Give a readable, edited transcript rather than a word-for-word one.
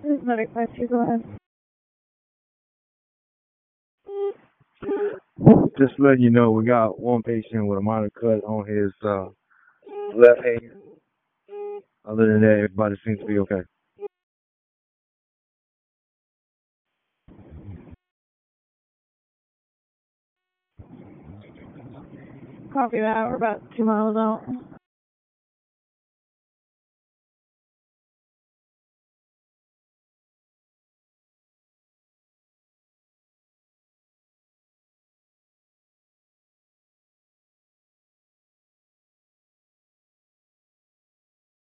This is Medic 52, go ahead. Just letting you know, we got one patient with a minor cut on his left hand. Other than that, everybody seems to be okay. Copy that. We're about 2 miles out.